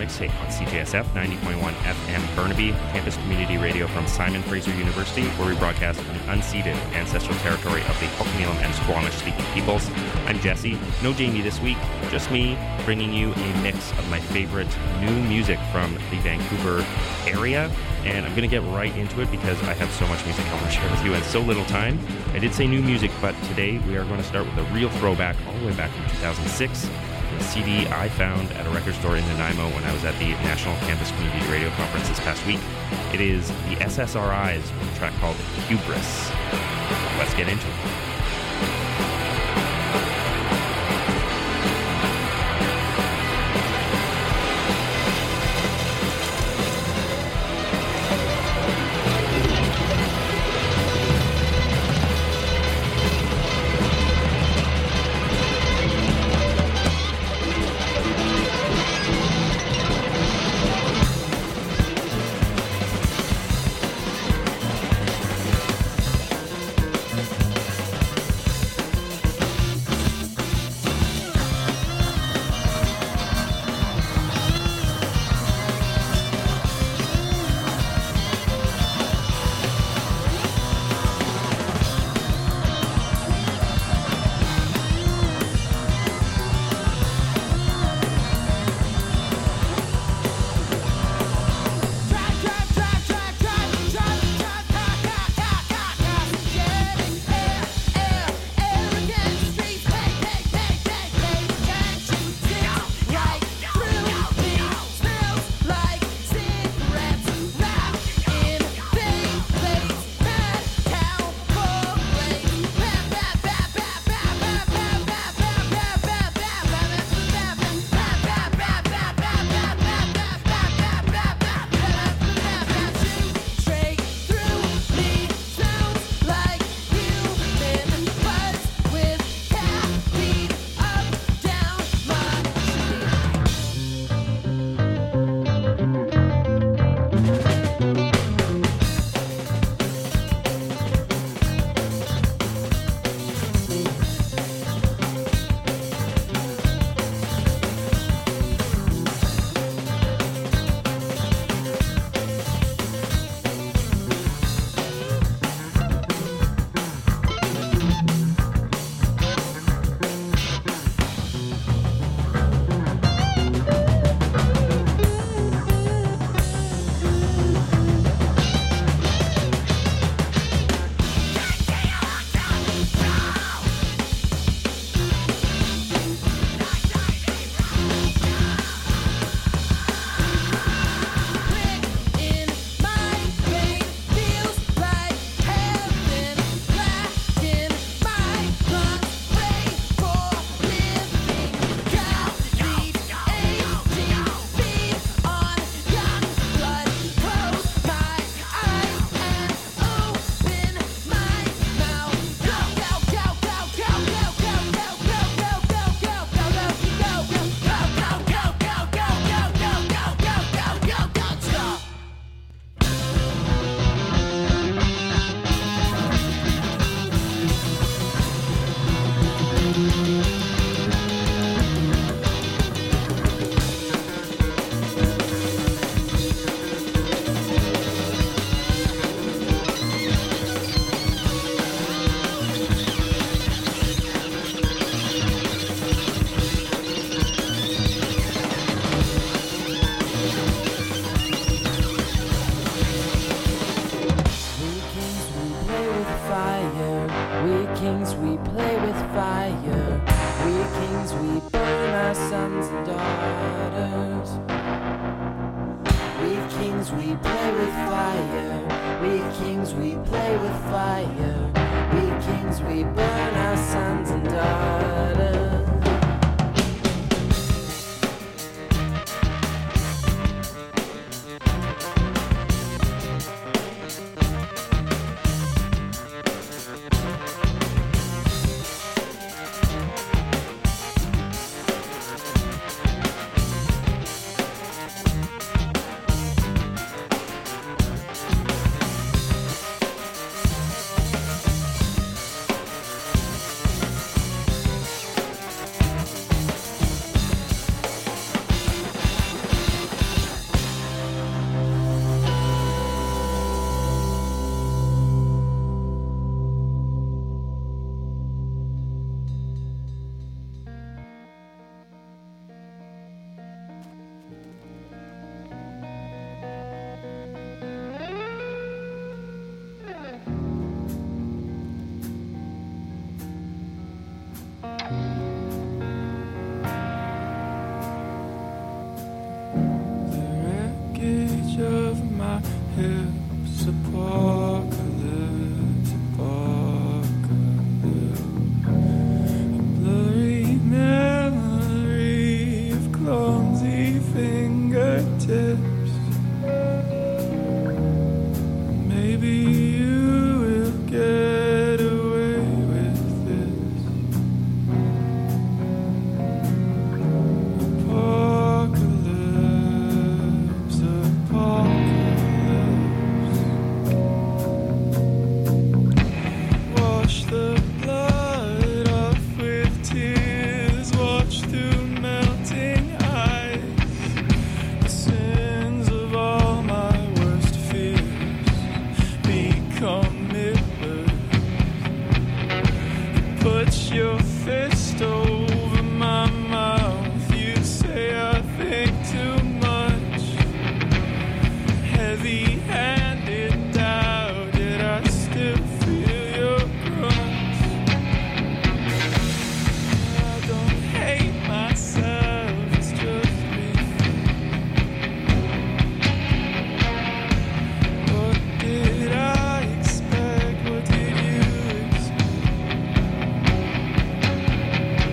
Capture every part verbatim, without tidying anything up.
Mixtape on C J S F ninety point one F M Burnaby, campus community radio from Simon Fraser University, where we broadcast from the unceded ancestral territory of the Ho'okahnillen and Squamish-speaking peoples. I'm Jesse. No Jamie this week, just me, bringing you a mix of my favorite new music from the Vancouver area. And I'm going to get right into it because I have so much music I want to share with you and so little time. I did say new music, but today we are going to start with a real throwback all the way back from two thousand six. A C D I found at a record store in Nanaimo when I was at the National Campus Community Radio Conference this past week. It is the S S R Is with a track called Hubris. Let's get into it. Put your fist over my mouth. You say I think too much. Heavy-handed doubt. Did I still feel your grunts? I don't hate myself. It's just me. What did I expect? What did you expect?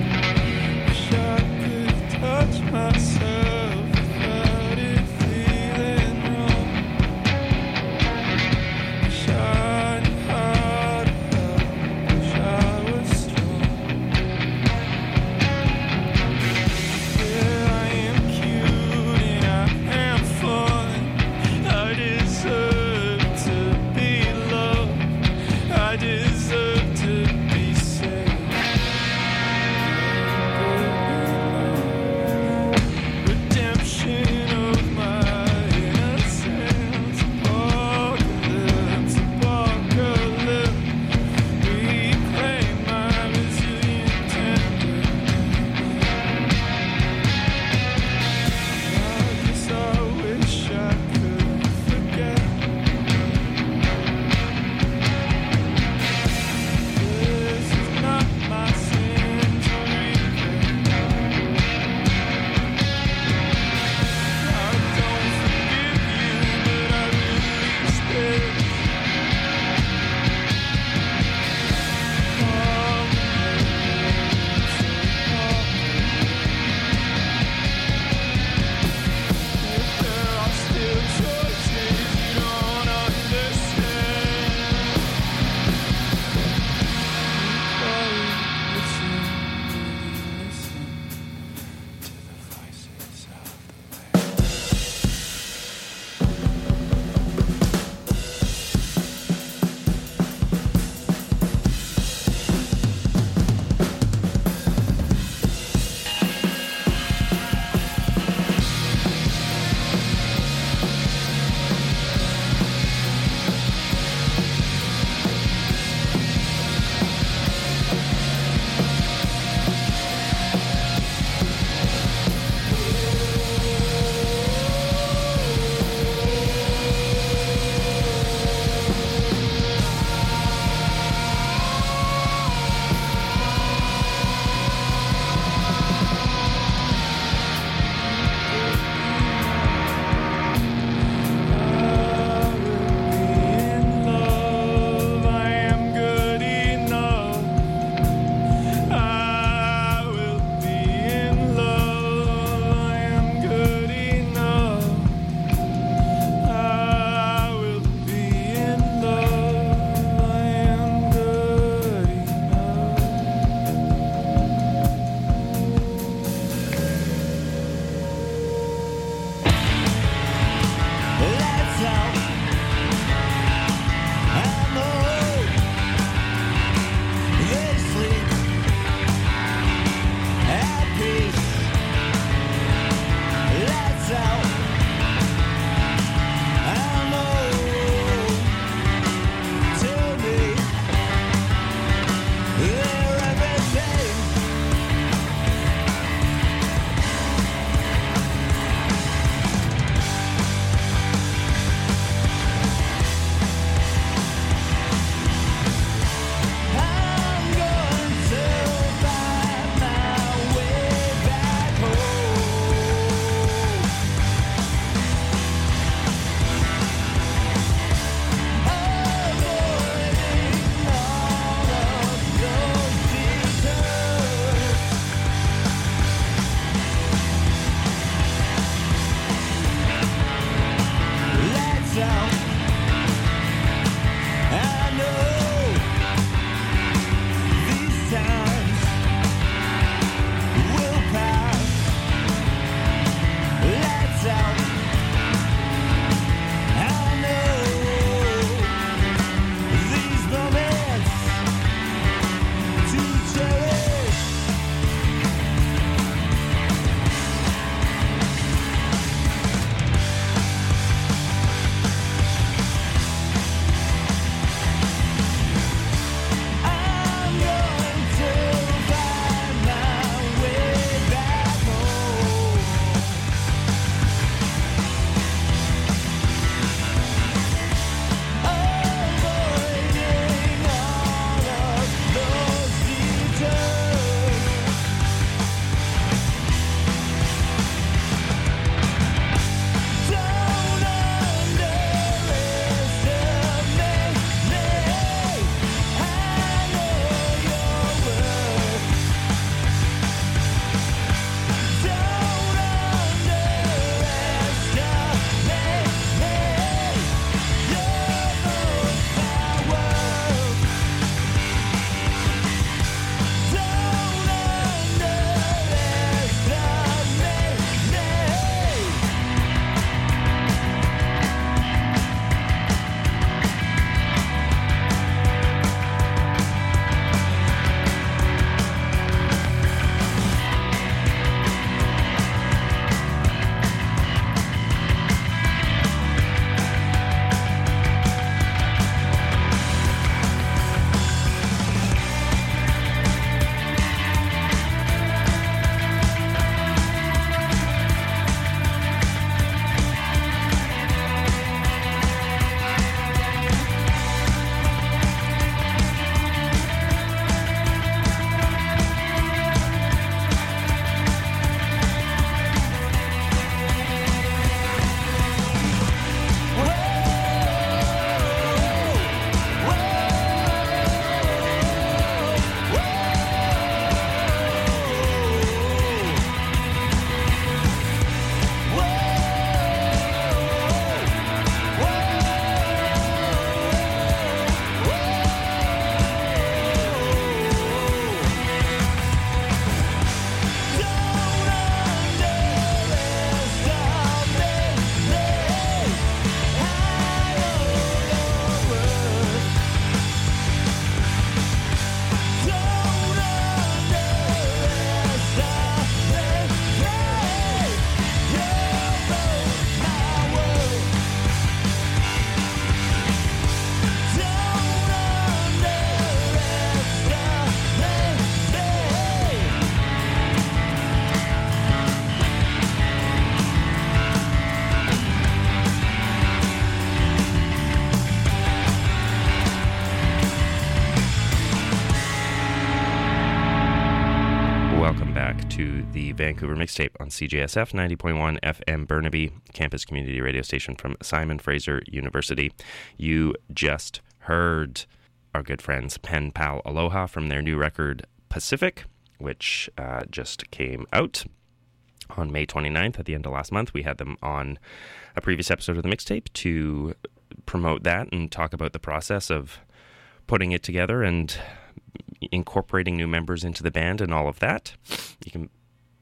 Welcome back to the Vancouver Mixtape on C J S F ninety point one F M Burnaby, campus community radio station from Simon Fraser University. You just heard our good friends Pen Pal Aloha from their new record Pacific, which uh, just came out on May twenty-ninth at the end of last month. We had them on a previous episode of the mixtape to promote that and talk about the process of putting it together and incorporating new members into the band and all of that. You can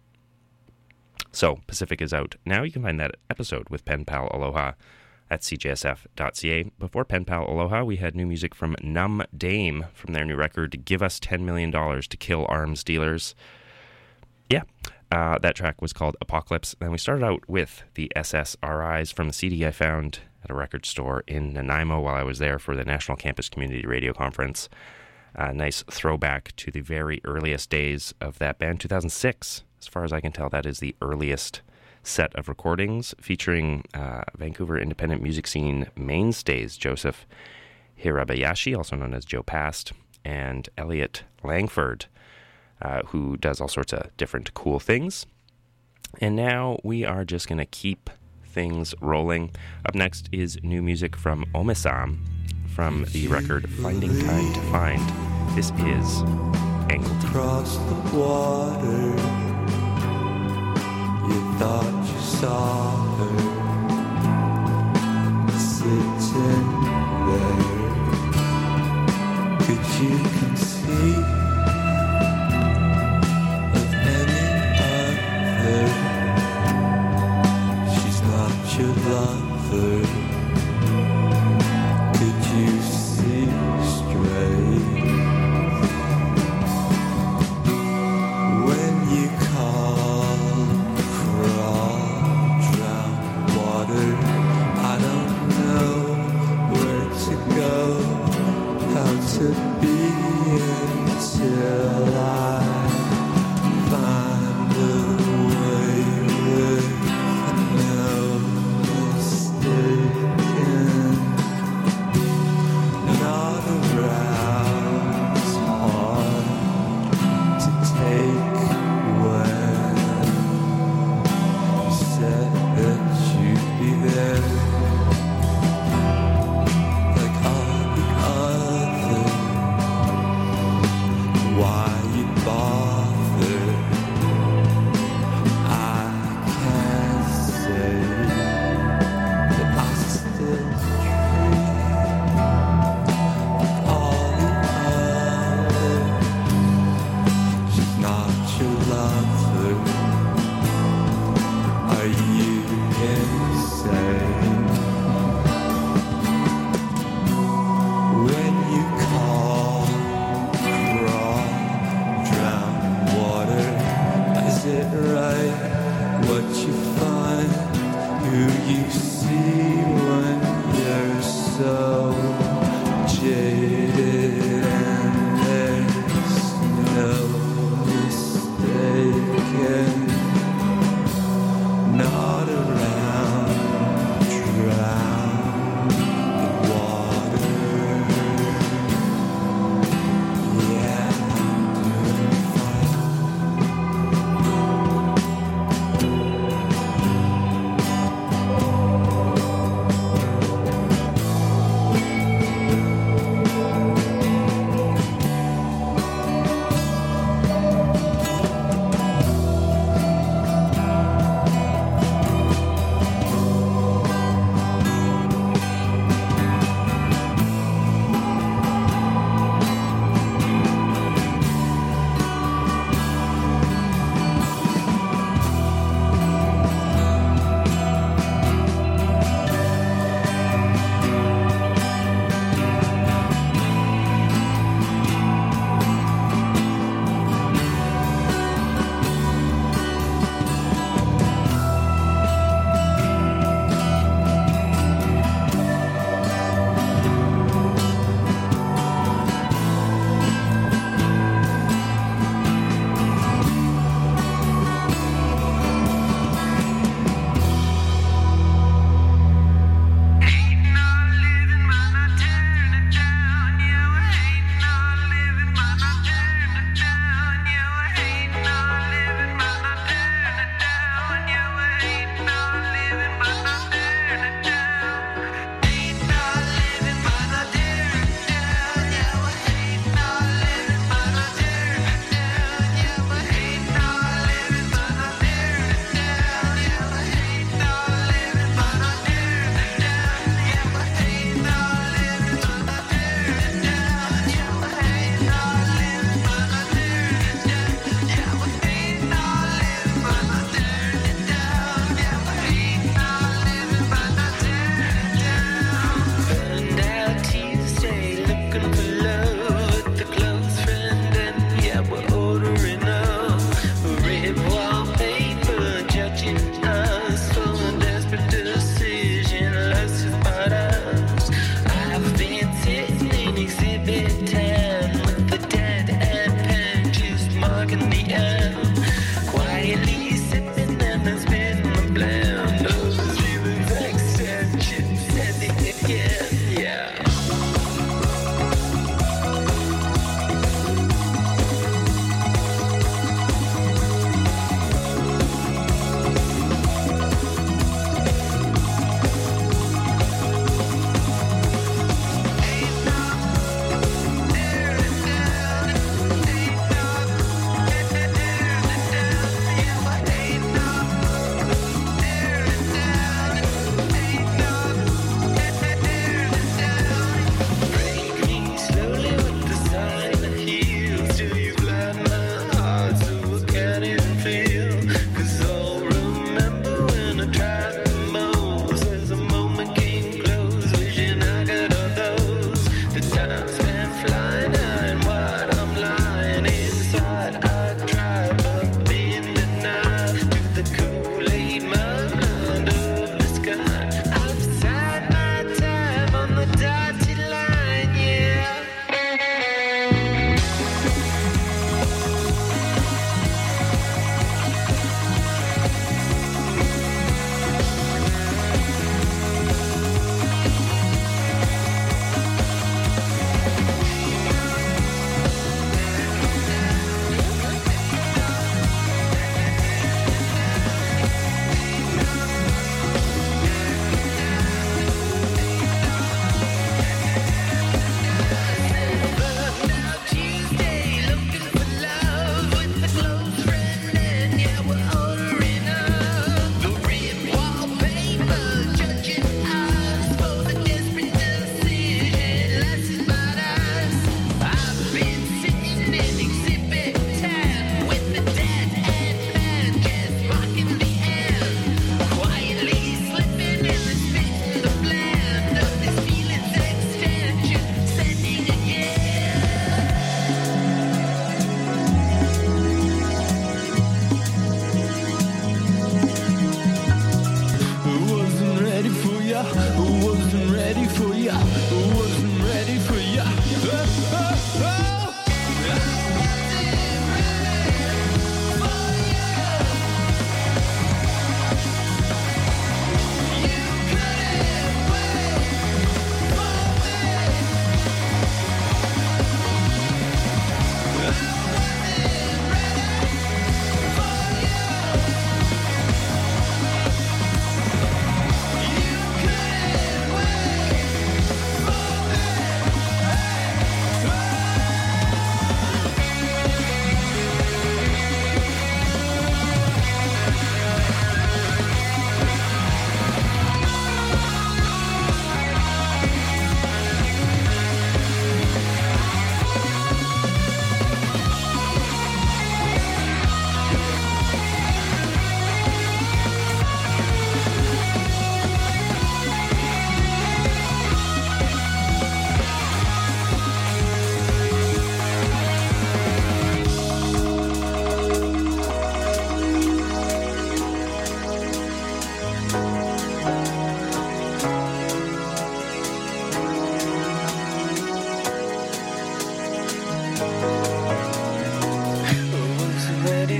So Pacific is out now. You can find that episode with Pen Pal Aloha at c j s f dot c a. Before Pen Pal Aloha, we had new music from Numb Dame from their new record Give Us ten million dollars to Kill Arms Dealers. Yeah, uh, that track was called Apocalypse. And we started out with the S S R Is from the C D I found at a record store in Nanaimo while I was there for the National Campus Community Radio Conference. A nice throwback to the very earliest days of that band, two thousand six. As far as I can tell, that is the earliest set of recordings featuring uh, Vancouver independent music scene mainstays Joseph Hirabayashi, also known as Joe Past, and Elliot Langford, uh, who does all sorts of different cool things. And now we are just going to keep things rolling. Up next is new music from Omisam from the record Finding Time to Find. This is Angled. Across the water, you thought you saw her sitting there. Could you conceive of any other? She's not your lover. Could you see straight when you call, crawl, drown water? I don't know where to go, how to be until I find a way with no mistaken. Not arouse, hard to take when you said that you'd be there. Like all the others, why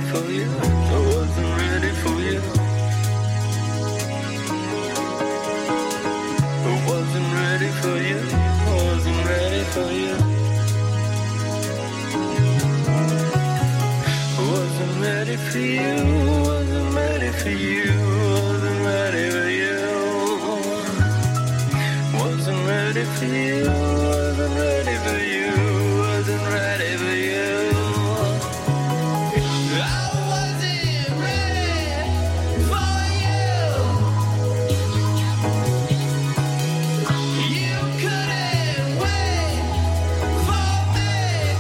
for you. I wasn't ready for you. I wasn't ready for you. I wasn't ready for you. I wasn't ready for you. Wasn't ready for you. Wasn't ready for you. Wasn't ready for you. Wasn't ready for you. Wasn't ready for you. I wasn't ready for you. You couldn't wait for me.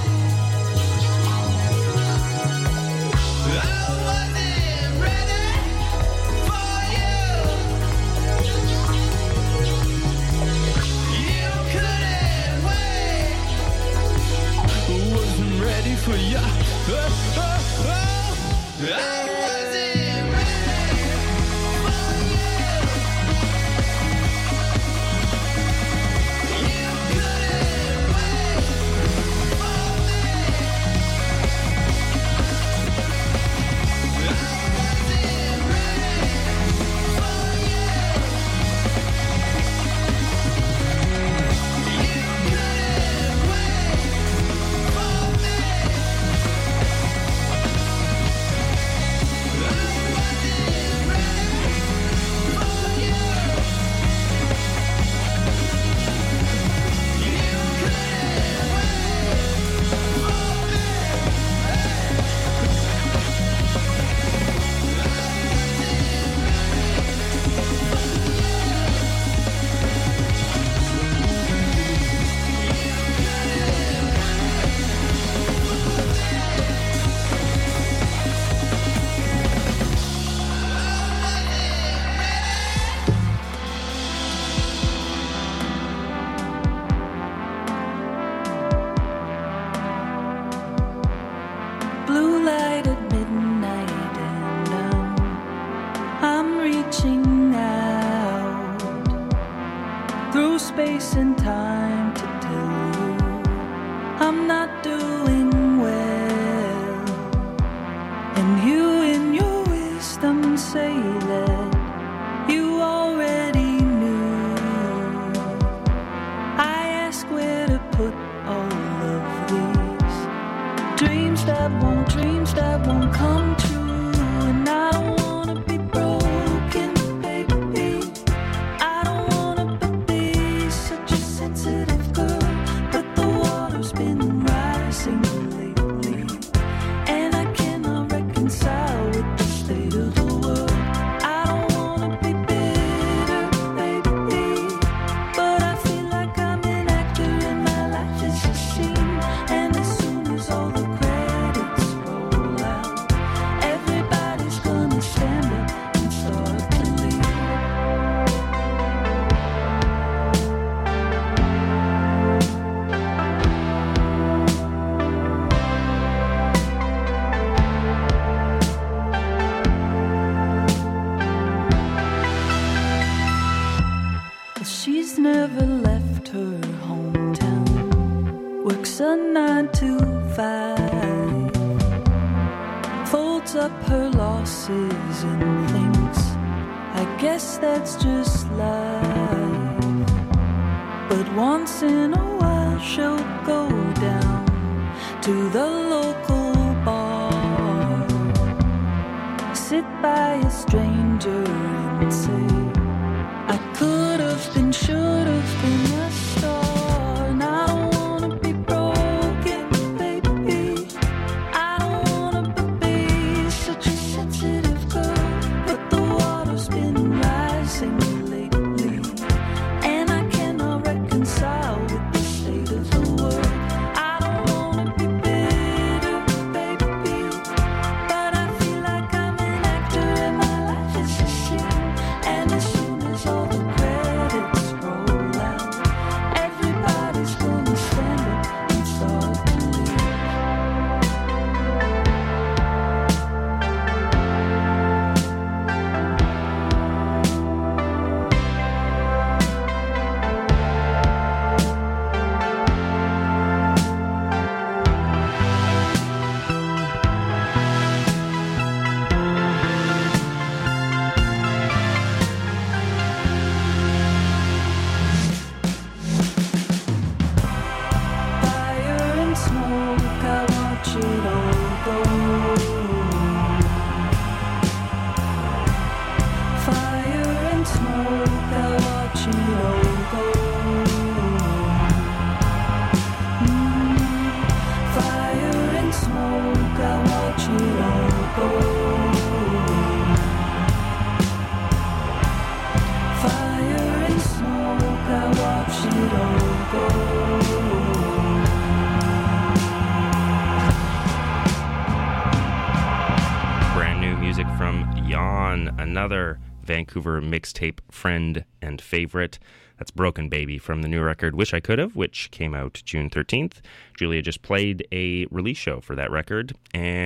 I wasn't ready for you. You couldn't wait. Wasn't ready for you. Oh, oh, oh. I wasn't ready for you. You couldn't wait for me. I wasn't ready for you. You couldn't wait for me. Blue light at midnight and um, I'm reaching out through space and time to tell you I'm not doing well. And you in your wisdom say that you already knew. I ask where to put all of these dreams that won't, dreams that won't come true. And I don't wanna be broken, baby. I don't wanna be such a sensitive girl. But the water's been rising lately, and I cannot reconcile with the state of the world. I don't wanna be bitter, baby, but I feel like I'm an actor and my life is a scene. And as soon as all the credits roll out, everybody's gonna stand up and start to leave. She's never left her hometown, works a nine to five, folds up her losses and thinks, I guess that's just life. But once in a while she'll go down to the local bar, sit by a stranger and say, I could have been, should have been a star. And I don't wanna be broken, baby. I don't wanna be such a sensitive girl. But the water's been rising lately, and I cannot reconcile with the state of the world. I don't wanna be bitter, baby, but I feel like I'm an actor and my life is a scene. And watch it all go. Fire and smoke, I watch it all go. Brand new music from Yawn, another Vancouver mixtape friend and favorite. That's Broken Baby from the new record Wish I Could Have, which came out June thirteenth. Julia just played a release show for that record, and